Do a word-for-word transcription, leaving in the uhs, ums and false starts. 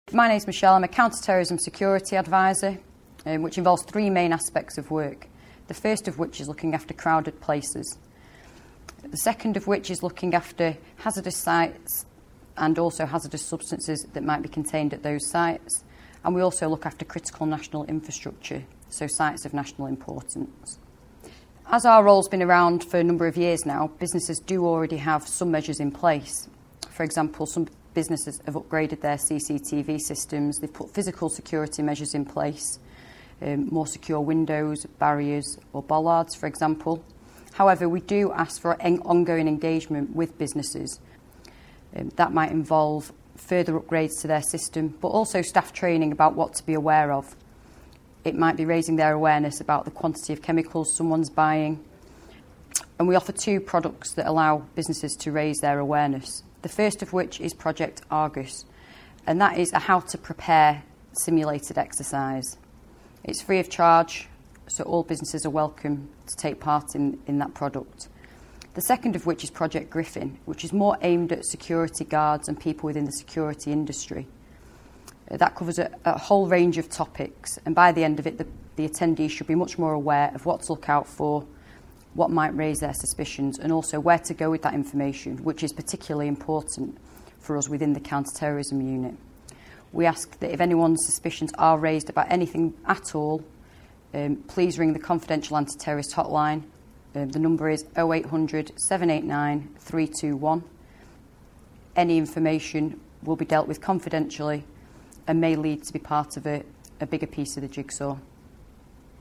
My name is Michelle. I'm a counter-terrorism security advisor, um, which involves three main aspects of work. The first of which is looking after crowded places. The second of which is looking after hazardous sites and also hazardous substances that might be contained at those sites. And we also look after critical national infrastructure, so sites of national importance. As our role's been around for a number of years now, businesses do already have some measures in place. For example, some businesses have upgraded their C C T V systems, they've put physical security measures in place, um, more secure windows, barriers or bollards, for example. However, we do ask for en- ongoing engagement with businesses. Um, that might involve further upgrades to their system, but also staff training about what to be aware of. It might be raising their awareness about the quantity of chemicals someone's buying. And we offer two products that allow businesses to raise their awareness. The first of which is Project Argus, and that is a how to prepare simulated exercise. It's free of charge, so all businesses are welcome to take part in, in that product. The second of which is Project Griffin, which is more aimed at security guards and people within the security industry. Uh, that covers a, a whole range of topics, and by the end of it, the, the attendees should be much more aware of what to look out for, what might raise their suspicions, and also where to go with that information, which is particularly important for us within the counter-terrorism unit. We ask that if anyone's suspicions are raised about anything at all, um, please ring the confidential anti-terrorist hotline. Uh, the number is oh eight hundred, seven eight nine, three two one. Any information will be dealt with confidentially and may lead to be part of a, a bigger piece of the jigsaw.